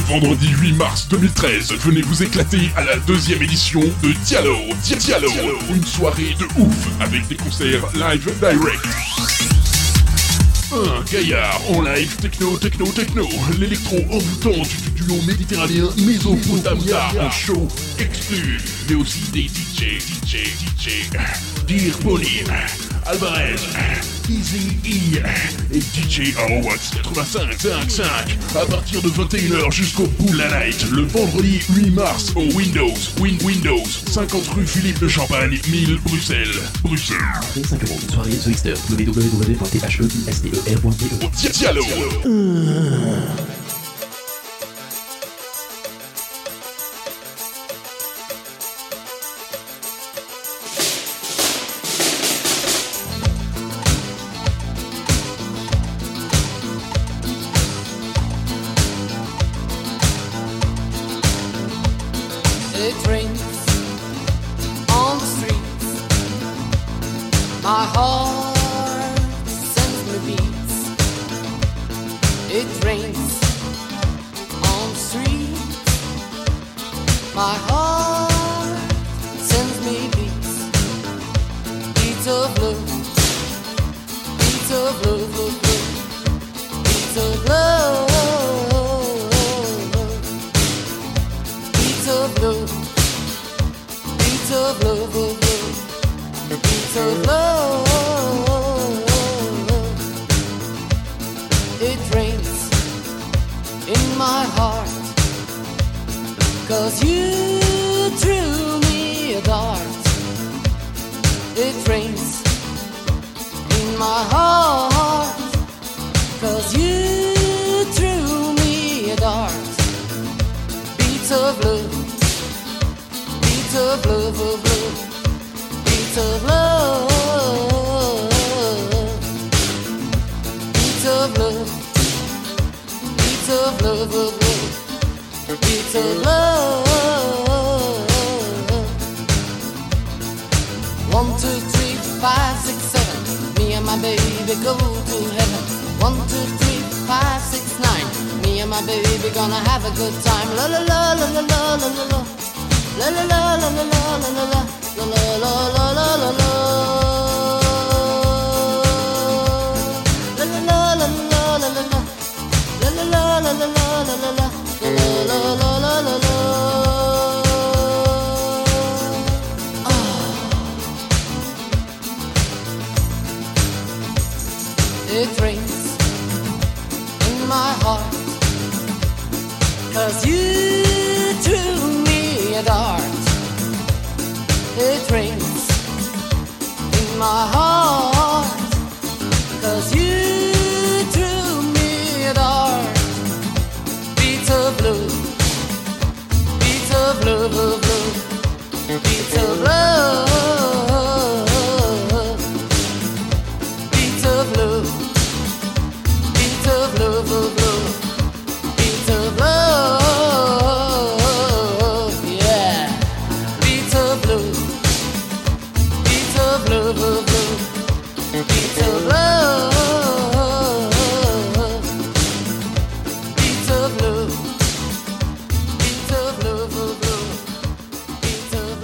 vendredi huit mars deux mille treize, venez vous éclater à la deuxième édition de Diallo, Diallo, une soirée de ouf avec des concerts live direct. Un gaillard en live, techno, techno, techno, l'électro envoûtant du duo méditerranéen Mésopotamia en show exclu, mais aussi des D J, D J, D J, Dear Pony, Alvarez, Easy E et D J Arowax quatre-vingt-cinq cinq cinq à partir de vingt et une heures jusqu'au bout de la night, le vendredi huit mars au Windows, Win Windows, cinquante rue Philippe de Champagne, mille Bruxelles, Bruxelles. cinq euros, soirée The Xter, w w w point t h e i s t e r point b e. Diallo. It rains on the streets. My heart sends me beats. It rains on the streets. My heart sends me beats. Beats of love. Beats of love, love, love. Beats of love. Beats of love. Beats of love, love, love. Beats of love. It rains in my heart, 'cause you threw me a dart. It rains in my heart, 'cause you threw me a dart. Beats of love. Beats of love, of love, beats of love, beats of love, beats of love, of love, beats of love. One, two, three, five, six, seven. Me and my baby go to heaven. One, two, three, five, six, nine. Me and my baby gonna have a good time. La la la la la la la la la. La la la la la la la la la la la la la la la la. La la la la la la la la. La la la la la la la la la. La la la la la la. It rains in my heart, 'cause you threw me a dart. It rains in my heart, 'cause you threw me a dart. Beats of love, beats of love, of love, beats of love, beats of love, beats of love, of love, beats of love. Love, love, love, beats of love, beats of love, beats of love, of love, beats of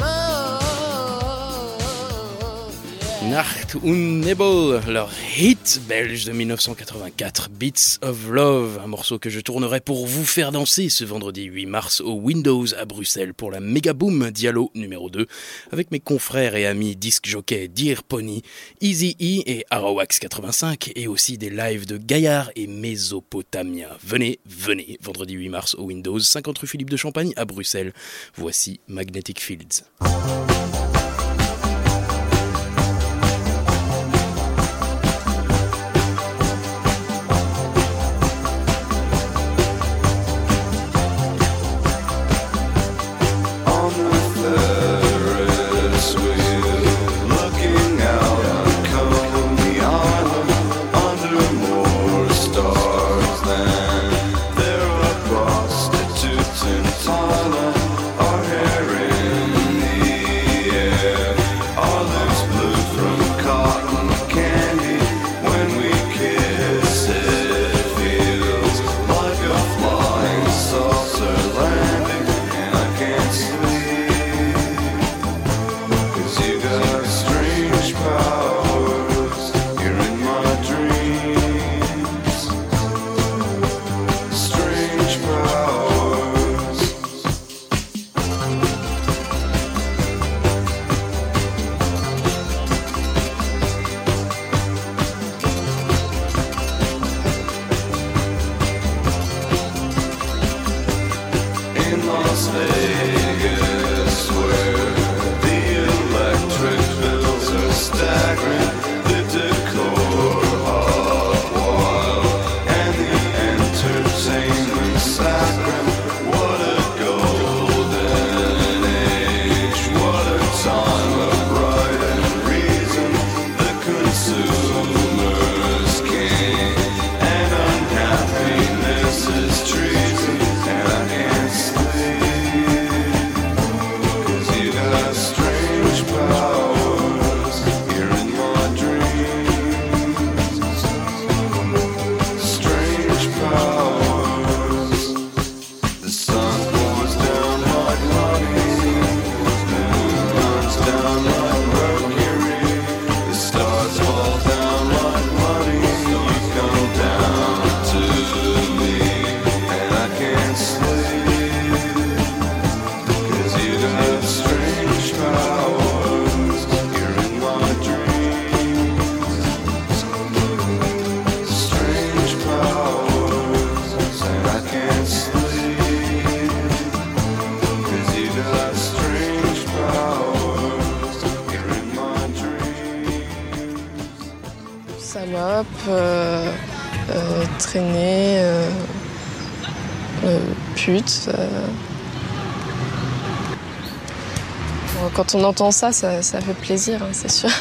love, yeah. Nacht und Nebel, leur hit belge de mille neuf cent quatre-vingt-quatre, Beats of Love, un morceau que je tournerai pour vous faire danser ce vendredi huit mars au Windows à Bruxelles pour la Mega Boom Diallo numéro deux, avec mes confrères et amis disc jockey Dear Pony, Easy E et Arowax quatre-vingt-cinq, et aussi des lives de Gaillard et Mésopotamia. Venez, venez, vendredi huit mars au Windows, cinquante rue Philippe de Champagne à Bruxelles. Voici Magnetic Fields. Prostitutes in Thailand are here in the Salope, euh, euh, traîner, euh, euh, pute. euh. Bon, quand on entend ça, ça, ça fait plaisir, hein, c'est sûr.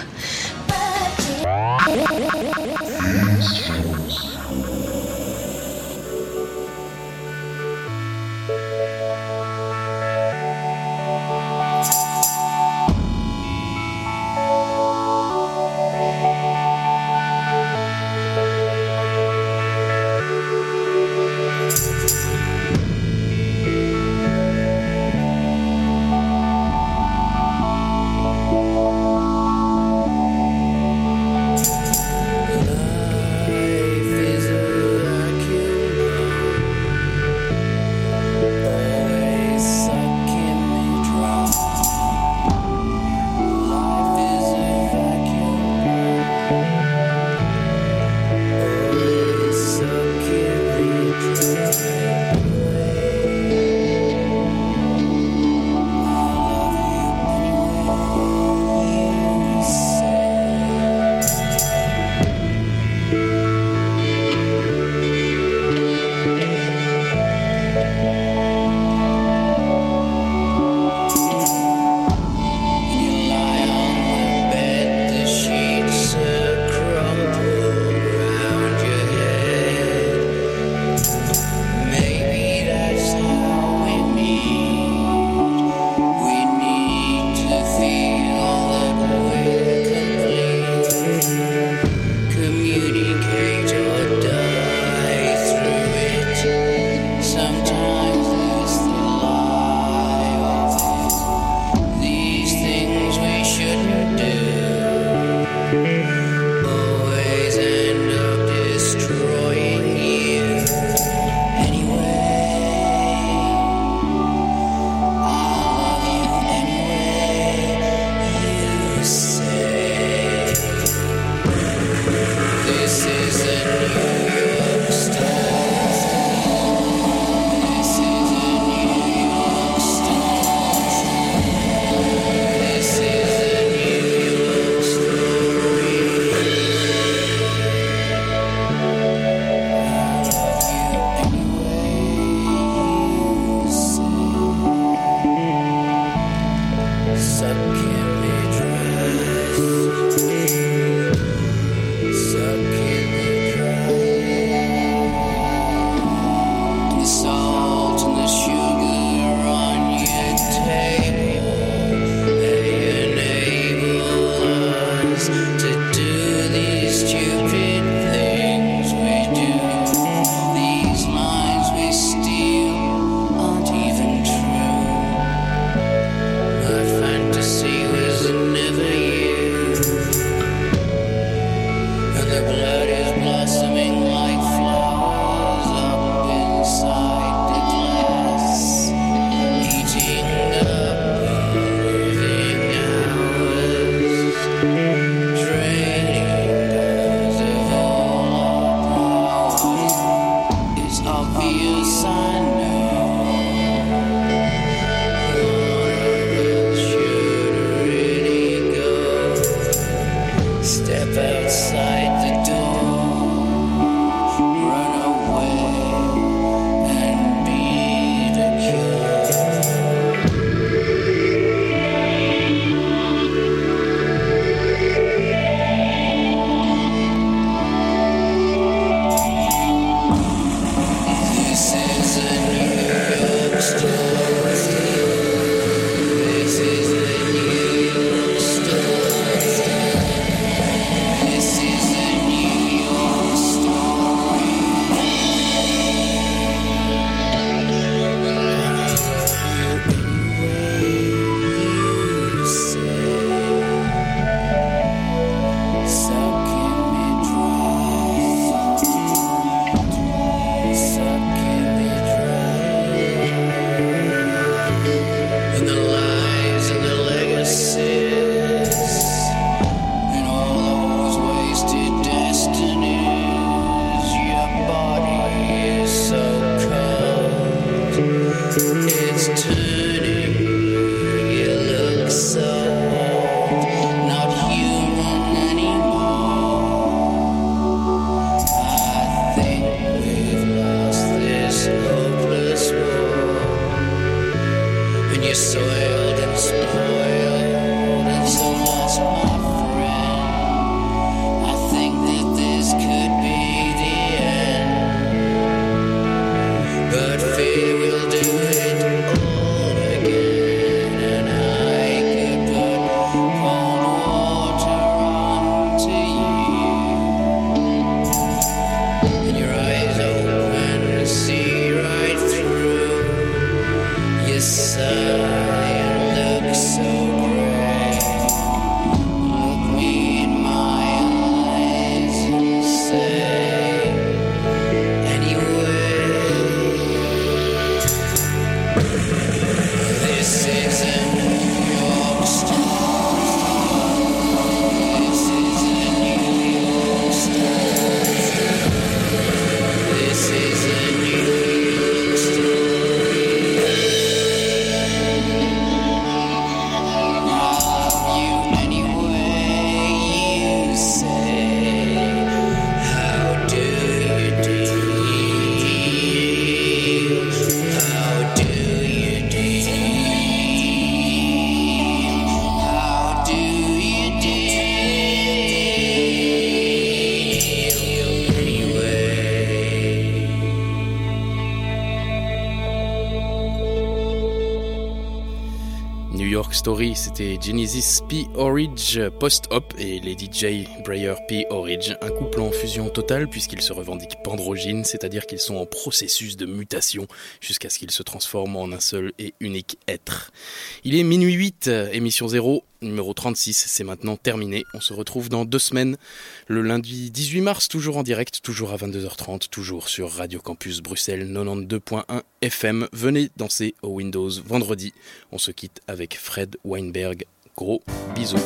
Story, c'était Genesis P. Orridge, Post-Hop et Lady J. Breyer P. Orridge, un couple en fusion totale puisqu'ils se revendiquent pandrogynes, c'est-à-dire qu'ils sont en processus de mutation jusqu'à ce qu'ils se transforment en un seul et unique être. Il est minuit huit, émission zéro, numéro trente-six, c'est maintenant terminé. On se retrouve dans deux semaines, le lundi dix-huit mars, toujours en direct, toujours à vingt-deux heures trente, toujours sur Radio Campus Bruxelles quatre-vingt-douze point un F M. Venez danser au Windows vendredi. On se quitte avec Fred Weinberg. Gros bisous.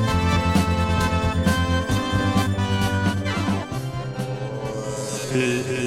It